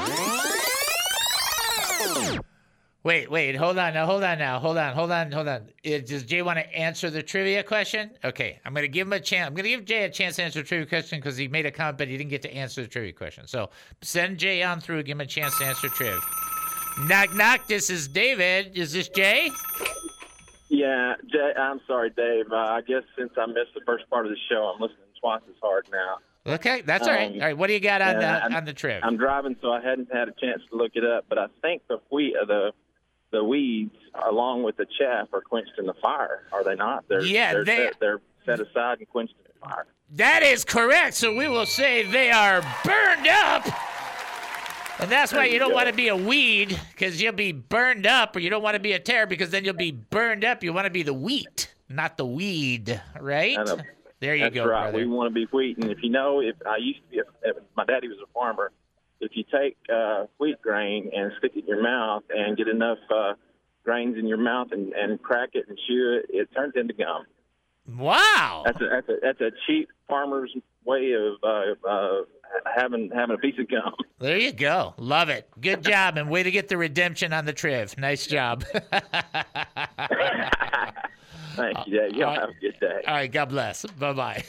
Wait, wait, hold on now, hold on now, hold on, hold on, hold on. It, does Jay want to answer the trivia question? Okay, I'm going to give him a chance. I'm going to give Jay a chance to answer the trivia question because he made a comment, but he didn't get to answer the trivia question. So send Jay on through, give him a chance to answer triv. Knock, knock, this is David. Is this Jay? Yeah, Jay, I'm sorry, Dave. Uh, I guess since I missed the first part of the show, I'm listening twice as hard now. Okay, that's all right. Um, All right, what do you got on yeah, the on the triv? I'm driving, so I hadn't had a chance to look it up, but I think the wheat, uh, the the weeds, along with the chaff, are quenched in the fire. Are they not? They're, Yeah, they're they- set, they're set aside and quenched. fire. That is correct. So we will say they are burned up. And that's why you don't want to be a weed, because you'll be burned up, or you don't want to be a tare because then you'll be burned up. You want to be the wheat, not the weed, right? I know. There you That's go, right. brother. We want to be wheat. And if you know, if I used to be, a, my daddy was a farmer, if you take uh, wheat grain and stick it in your mouth and get enough uh, grains in your mouth and, and crack it and chew it, it turns into gum. Wow. That's a, that's a, that's a cheap farmer's way of uh, uh, having having a piece of gum. There you go. Love it. Good job, and way to get the redemption on the triv. Nice job. Thank you, Dave. Y'all have a good day. All right, God bless. Bye-bye.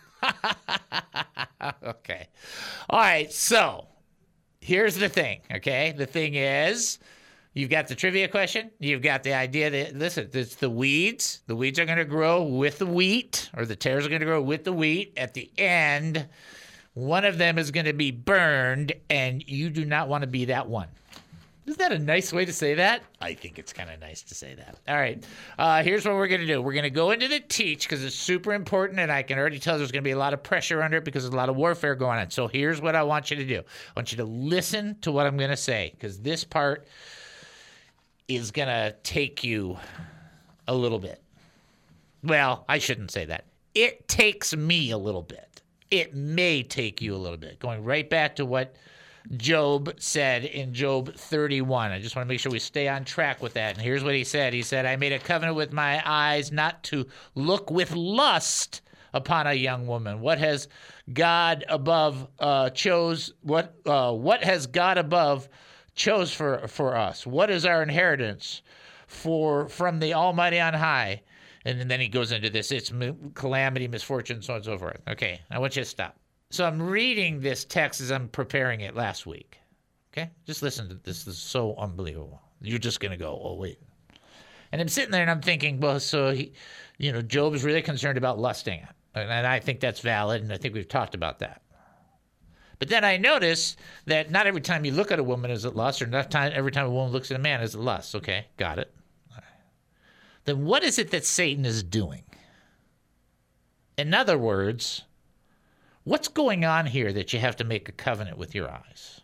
Okay. All right, so here's the thing, okay? The thing is, you've got the trivia question. You've got the idea that, listen, it's the weeds. The weeds are going to grow with the wheat, or the tares are going to grow with the wheat. At the end, one of them is going to be burned, and you do not want to be that one. Isn't that a nice way to say that? I think it's kind of nice to say that. All right. Uh, here's what we're going to do. We're going to go into the teach because it's super important, and I can already tell there's going to be a lot of pressure under it because there's a lot of warfare going on. So here's what I want you to do. I want you to listen to what I'm going to say, because this part is going to take you a little bit. Well, I shouldn't say that. It takes me a little bit. It may take you a little bit. Going right back to what Job said in Job thirty-one. I just want to make sure we stay on track with that. And here's what he said. He said, I made a covenant with my eyes not to look with lust upon a young woman. What has God above uh, chose? What uh, what has God above chose for for us? What is our inheritance for from the Almighty on high? And then he goes into this. It's calamity, misfortune, so on and so forth. Okay, I want you to stop. So I'm reading this text as I'm preparing it last week. Okay? Just listen to this. This is so unbelievable. You're just going to go, oh, wait. And I'm sitting there and I'm thinking, well, so, he, you know, Job is really concerned about lusting. And I think that's valid, and I think we've talked about that. But then I notice that not every time you look at a woman is it lust, or not time, every time a woman looks at a man is it lust. Okay, got it. All right. Then what is it that Satan is doing? In other words, what's going on here that you have to make a covenant with your eyes?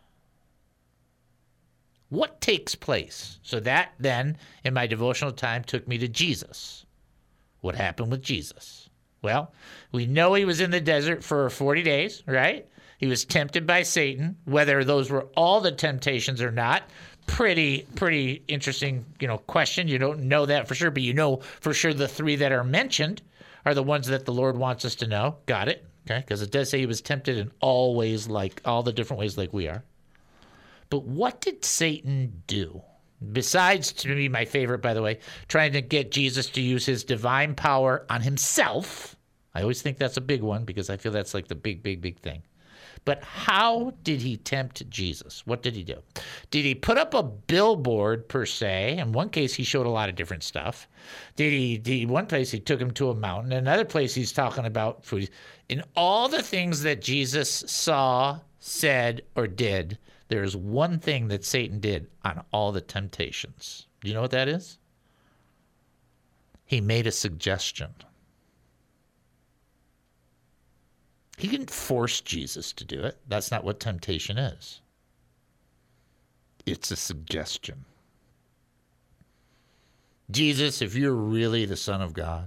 What takes place? So that then, in my devotional time, took me to Jesus. What happened with Jesus? Well, we know he was in the desert for forty days, right? He was tempted by Satan. Whether those were all the temptations or not, pretty, pretty interesting, you know, question. You don't know that for sure, but you know for sure the three that are mentioned are the ones that the Lord wants us to know. Got it? Okay, because it does say he was tempted in all ways, like all the different ways like we are. But what did Satan do? Besides, to me, my favorite, by the way, trying to get Jesus to use his divine power on himself. I always think that's a big one because I feel that's like the big, big, big thing. But how did he tempt Jesus? What did he do? Did he put up a billboard, per se? In one case, he showed a lot of different stuff. Did he, did he one place, he took him to a mountain. In another place, he's talking about food. In all the things that Jesus saw, said, or did, there is one thing that Satan did on all the temptations. Do you know what that is? He made a suggestion. He didn't force Jesus to do it. That's not what temptation is. It's a suggestion. Jesus, if you're really the Son of God,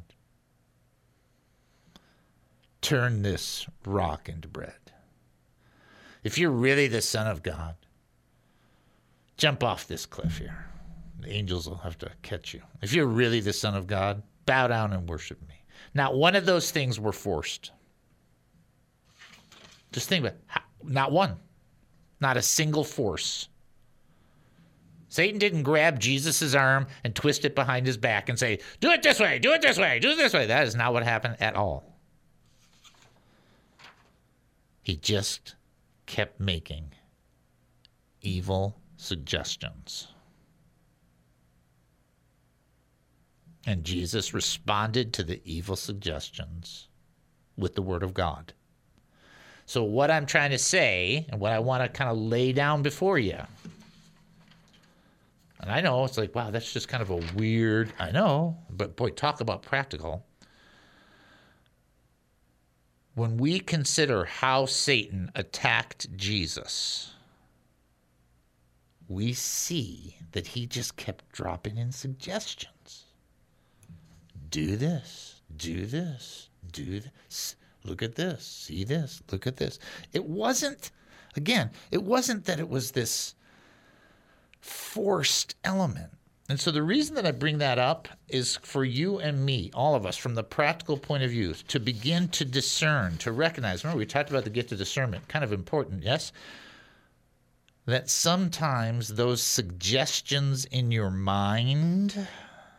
turn this rock into bread. If you're really the Son of God, jump off this cliff here. The angels will have to catch you. If you're really the Son of God, bow down and worship me. Not one of those things were forced. Just think about it. Not one. Not a single force. Satan didn't grab Jesus' arm and twist it behind his back and say, do it this way, do it this way, do it this way. That is not what happened at all. He just kept making evil suggestions. And Jesus responded to the evil suggestions with the Word of God. So what I'm trying to say, and what I want to kind of lay down before you, and I know it's like, wow, that's just kind of a weird, I know, but boy, talk about practical. when we consider how Satan attacked Jesus, we see that he just kept dropping in suggestions. Do this, do this, do this. Look at this, see this, look at this. It wasn't, again, it wasn't that it was this forced element. And so the reason that I bring that up is for you and me, all of us, from the practical point of view, to begin to discern, to recognize. Remember, we talked about the gift of discernment, kind of important, yes? That sometimes those suggestions in your mind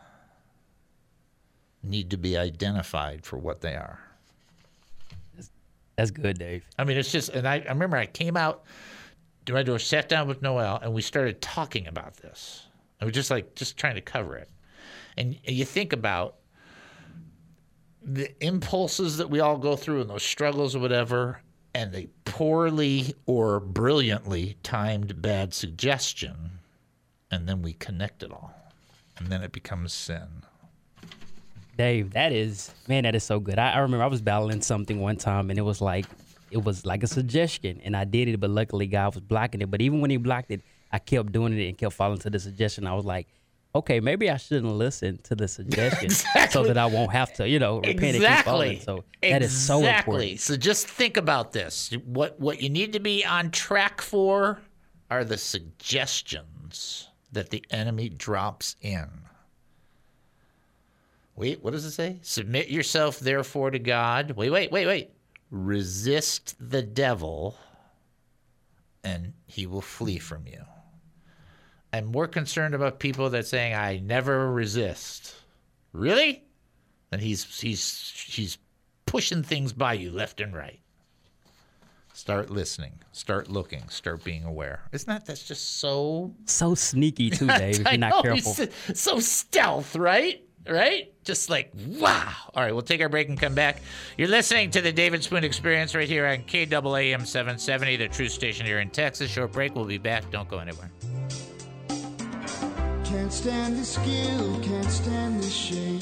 need to be identified for what they are. That's good, Dave. I mean, it's just, and I, I remember I came out to my door, sat down with Noel, and we started talking about this. I was just like, just trying to cover it. And you think about the impulses that we all go through and those struggles or whatever, and the poorly or brilliantly timed bad suggestion, and then we connect it all. And then it becomes sin. Dave, that is, man, that is so good. I, I remember I was battling something one time, and it was like, it was like a suggestion, and I did it, but luckily God was blocking it. But even when he blocked it, I kept doing it and kept following to the suggestion. I was like, okay, maybe I shouldn't listen to the suggestion exactly. so that I won't have to, you know, repent exactly. and keep following. So that exactly. is so important. So just think about this. What what you need to be on track for are the suggestions that the enemy drops in. Wait, what does it say? Submit yourself, therefore, to God. Wait, wait, wait, wait. Resist the devil, and he will flee from you. I'm more concerned about people that saying, I never resist. Really? And he's he's he's pushing things by you left and right. Start listening. Start looking. Start being aware. Isn't that, that's just so... So sneaky, too, Dave, if you're not know, careful. So, so stealth, right? Right? Just like, wow. All right, we'll take our break and come back. You're listening to the David Spoon Experience right here on K A A M seven seventy, the Truth Station here in Texas. Short break. We'll be back. Don't go anywhere. Can't stand this guilt, can't stand this shame.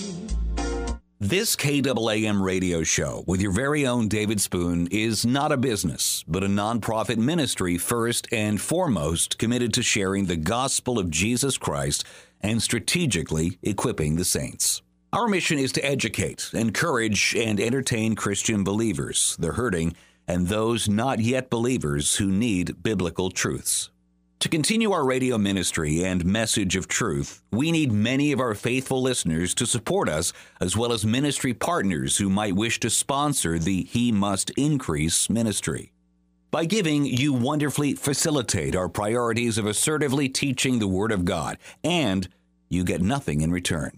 This K A A M radio show with your very own David Spoon is not a business, but a nonprofit ministry first and foremost committed to sharing the gospel of Jesus Christ and strategically equipping the saints. Our mission is to educate, encourage, and entertain Christian believers, the hurting, and those not yet believers who need biblical truths. To continue our radio ministry and message of truth, we need many of our faithful listeners to support us, as well as ministry partners who might wish to sponsor the He Must Increase ministry. By giving, you wonderfully facilitate our priorities of assertively teaching the Word of God, and you get nothing in return.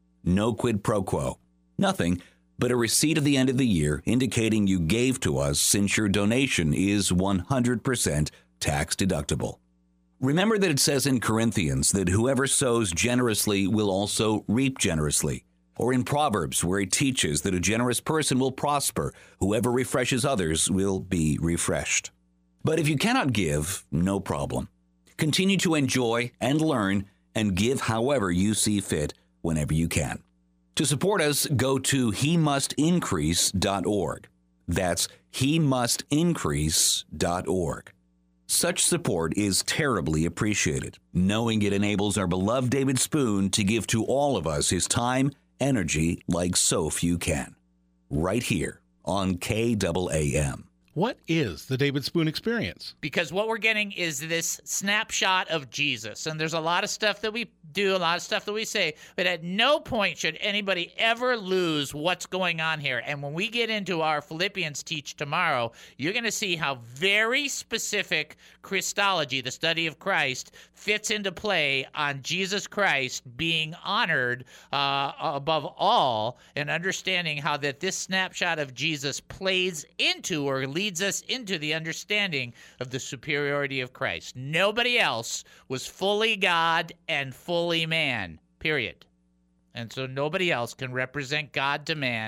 No quid pro quo. Nothing but a receipt at the end of the year indicating you gave to us, since your donation is one hundred percent tax deductible. Remember that it says in Corinthians that whoever sows generously will also reap generously. Or in Proverbs, where it teaches that a generous person will prosper. Whoever refreshes others will be refreshed. But if you cannot give, no problem. Continue to enjoy and learn and give however you see fit whenever you can. To support us, go to he must increase dot org. That's he must increase dot org. Such support is terribly appreciated, knowing it enables our beloved David Spoon to give to all of us his time, energy like so few can. Right here on K A A M. What is the David Spoon Experience? Because what we're getting is this snapshot of Jesus. And there's a lot of stuff that we do, a lot of stuff that we say, but at no point should anybody ever lose what's going on here. And when we get into our Philippians teach tomorrow, you're going to see how very specific Christology, the study of Christ, fits into play on Jesus Christ being honored uh, above all, and understanding how that this snapshot of Jesus plays into or leads us into the understanding of the superiority of Christ. Nobody else was fully God and fully man, period. And so nobody else can represent God to man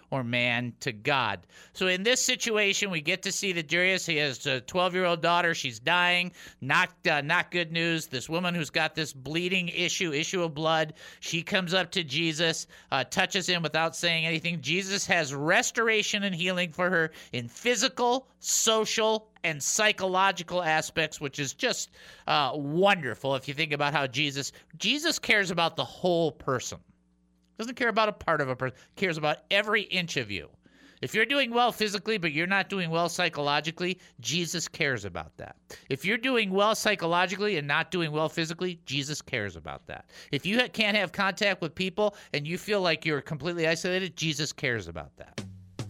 or man to God. So in this situation, we get to see that Jairus, he has a twelve-year-old daughter. She's dying. Not uh, not good news. This woman who's got this bleeding issue, issue of blood, she comes up to Jesus, uh, touches him without saying anything. Jesus has restoration and healing for her in physical, social, and psychological aspects, which is just uh, wonderful if you think about how Jesus, Jesus cares about the whole person. Doesn't care about a part of a person, cares about every inch of you. If you're doing well physically, but you're not doing well psychologically, Jesus cares about that. If you're doing well psychologically and not doing well physically, Jesus cares about that. If you ha- can't have contact with people and you feel like you're completely isolated, Jesus cares about that.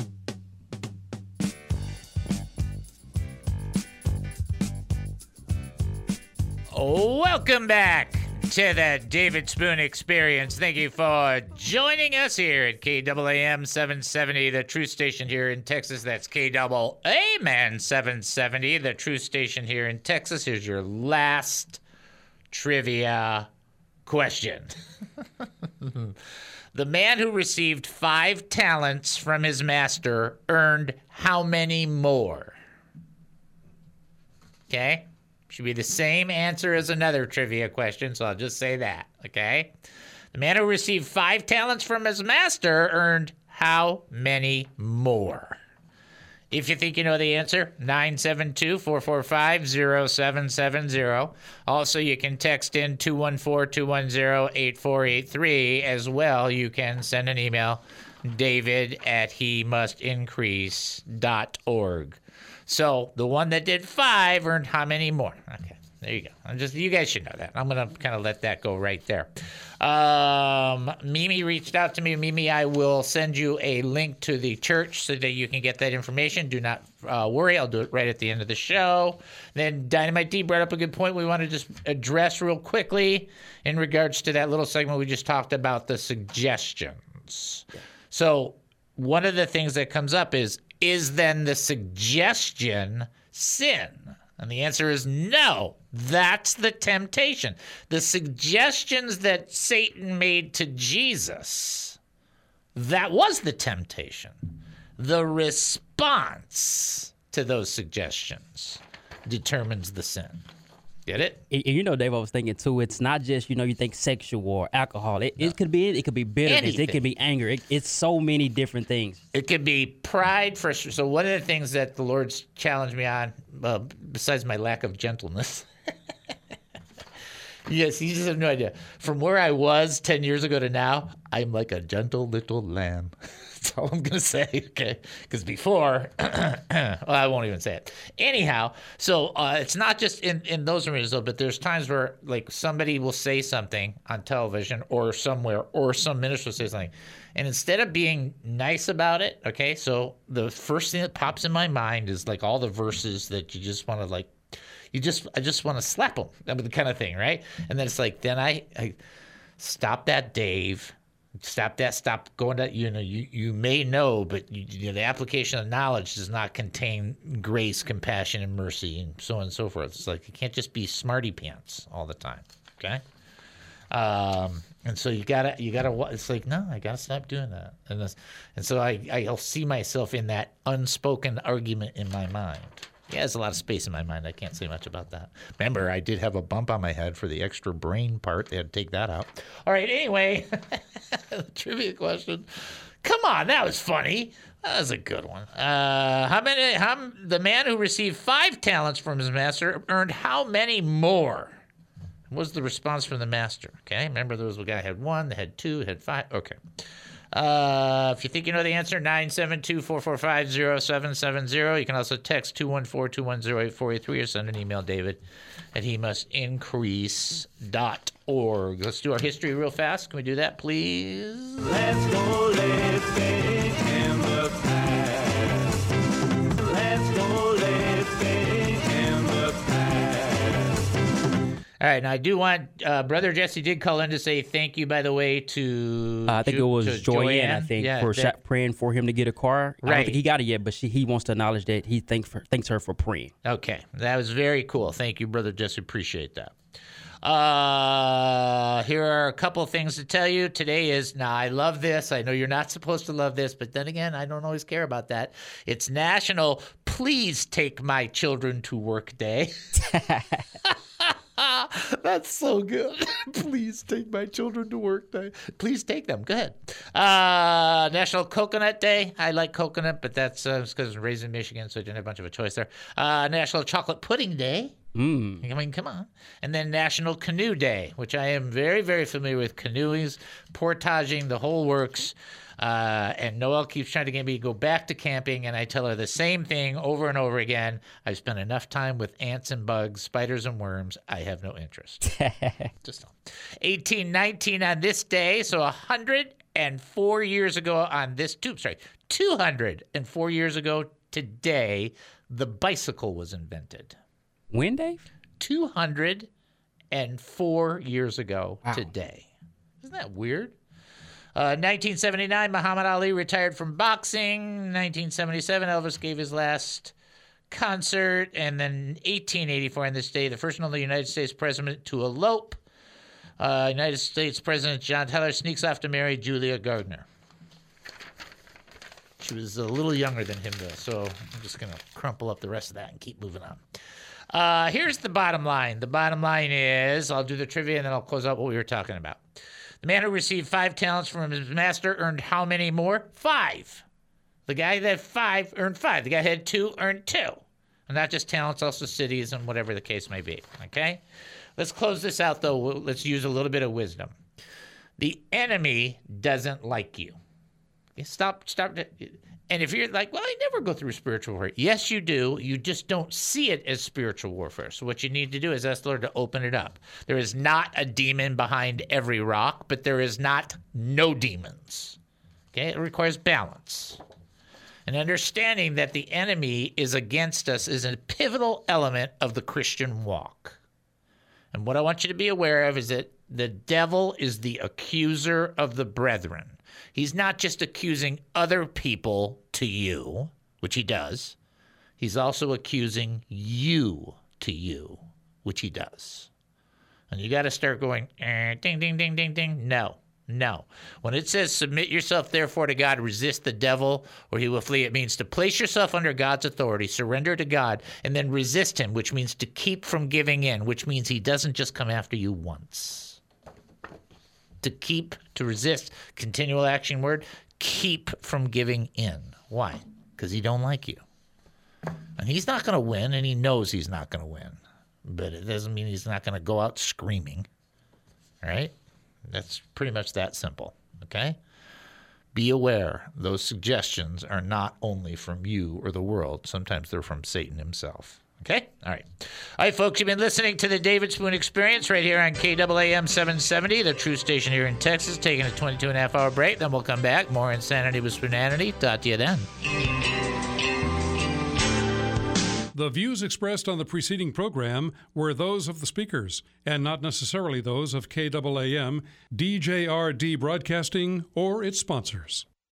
Welcome back to the David Spoon Experience. Thank you for joining us here at K A A M seven seventy, the True Station here in Texas. That's K A A M seven seventy, the True Station here in Texas. Here's your last trivia question. The man who received five talents from his master earned how many more? Okay? Should be the same answer as another trivia question, so I'll just say that, okay? The man who received five talents from his master earned how many more? If you think you know the answer, nine seven two, four four five, zero seven seven zero. Also, you can text in two one four, two one zero, eight four eight three. As well, you can send an email, david at he must increase dot org. So the one that did five earned how many more? Okay, there you go. I'm just you guys should know that. I'm gonna kind of let that go right there. Um, Mimi reached out to me. Mimi, I will send you a link to the church so that you can get that information. Do not uh, worry. I'll do it right at the end of the show. Then Dynamite D brought up a good point we want to just address real quickly in regards to that little segment we just talked about, the suggestions. So one of the things that comes up is, is then the suggestion sin? And the answer is no. That's the temptation. The suggestions that Satan made to Jesus, that was the temptation. The response to those suggestions determines the sin. Get it? And, and you know, Dave, I was thinking too, it's not just, you know, you think sexual or alcohol. It, no. it could be it could be bitterness. Anything. It could be anger. It, it's so many different things. It could be pride, frustration. So one of the things that the Lord's challenged me on, uh, besides my lack of gentleness, yes, you just have no idea. From where I was ten years ago to now, I'm like a gentle little lamb. That's all I'm going to say, okay? Because before, well, I won't even say it. Anyhow, so uh, it's not just in, in those arenas, though, but there's times where, like, somebody will say something on television or somewhere, or some minister will say something, and instead of being nice about it, okay, so the first thing that pops in my mind is, like, all the verses that you just want to, like, you just, I just want to slap them, that kind of thing, right? And then it's like, then I, I stop that, Dave. Stop that. Stop going to, you know, you, you may know, but you, you know, the application of knowledge does not contain grace, compassion, and mercy, and so on and so forth. It's like you can't just be smarty pants all the time, okay? Um, and so you gotta, you gotta, it's like, no, I gotta stop doing that. And, this, and so I, I'll see myself in that unspoken argument in my mind. Yeah, there's a lot of space in my mind. I can't say much about that. Remember, I did have a bump on my head for the extra brain part. They had to take that out. All right, anyway, trivia question. Come on, that was funny. That was a good one. Uh, how many? How the man who received five talents from his master earned how many more? What was the response from the master? Okay, remember there was a guy had one, they had two, had five. Okay. Uh, if you think you know the answer, nine seven two, four four five, zero seven seven zero. You can also text two one four, two one zero, eight four eight three or send an email, David at he must increase dot org. Let's do our history real fast. Can we do that, please? Let's go living in the past. Let's go living in the past. All right, now I do want, uh, Brother Jesse did call in to say thank you, by the way, to uh, I think jo- it was to Joyanne, Joyanne, I think, yeah, for that, sh- praying for him to get a car. I right. don't think he got it yet, but she, he wants to acknowledge that he thanks, for, thanks her for praying. Okay, that was very cool. Thank you, Brother Jesse. Appreciate that. Uh, here are a couple of things to tell you. Today is, now I love this. I know you're not supposed to love this, but then again, I don't always care about that. It's National Please Take My Children to Work Day. That's so good. Please take my children to work day. Please take them. Go ahead. Uh, National Coconut Day. I like coconut, but that's because uh, I was raised in Michigan, so I didn't have much of a choice there. Uh, National Chocolate Pudding Day. Mm. I mean, come on. And then National Canoe Day, which I am very, very familiar with. Canoeing, portaging, the whole works. Uh, and Noelle keeps trying to get me to go back to camping, and I tell her the same thing over and over again. I've spent enough time with ants and bugs, spiders and worms. I have no interest. Just eighteen nineteen on this day, so one hundred four years ago on this, two, sorry, two hundred four years ago today, the bicycle was invented. When, Dave? two hundred four years ago Wow. today. Isn't that weird? Uh, nineteen seventy-nine, Muhammad Ali retired from boxing. nineteen seventy-seven, Elvis gave his last concert. And then eighteen eighty-four, on this day, the first and only United States president to elope. Uh, United States President John Tyler sneaks off to marry Julia Gardner. She was a little younger than him, though, so I'm just going to crumple up the rest of that and keep moving on. Uh, here's the bottom line. The bottom line is, I'll do the trivia and then I'll close out what we were talking about. The man who received five talents from his master earned how many more? Five. The guy that had five earned five. The guy who had two earned two. And not just talents, also cities and whatever the case may be. Okay? Let's close this out, though. Let's use a little bit of wisdom. The enemy doesn't like you. Okay? Stop. Stop. And if you're like, well, I never go through spiritual warfare. Yes, you do. You just don't see it as spiritual warfare. So what you need to do is ask the Lord to open it up. There is not a demon behind every rock, but there is not no demons. Okay? It requires balance. And understanding that the enemy is against us is a pivotal element of the Christian walk. And what I want you to be aware of is that the devil is the accuser of the brethren. He's not just accusing other people to you, which he does. He's also accusing you to you, which he does. And you got to start going, eh, ding, ding, ding, ding, ding. No, no. When it says submit yourself therefore to God, resist the devil, or he will flee, it means to place yourself under God's authority, surrender to God, and then resist him, which means to keep from giving in, which means he doesn't just come after you once. To keep, to resist, continual action word, keep from giving in. Why? Because he don't like you. And he's not going to win, and he knows he's not going to win. But it doesn't mean he's not going to go out screaming. All right? That's pretty much that simple. Okay? Be aware those suggestions are not only from you or the world. Sometimes they're from Satan himself. Okay? All right. All right, folks, you've been listening to the David Spoon Experience right here on K A A M seven seventy, the true station here in Texas, taking a twenty-two and a half hour break. Then we'll come back. More Insanity with Spoonanity. Talk to you then. The views expressed on the preceding program were those of the speakers and not necessarily those of K A A M, D J R D Broadcasting, or its sponsors.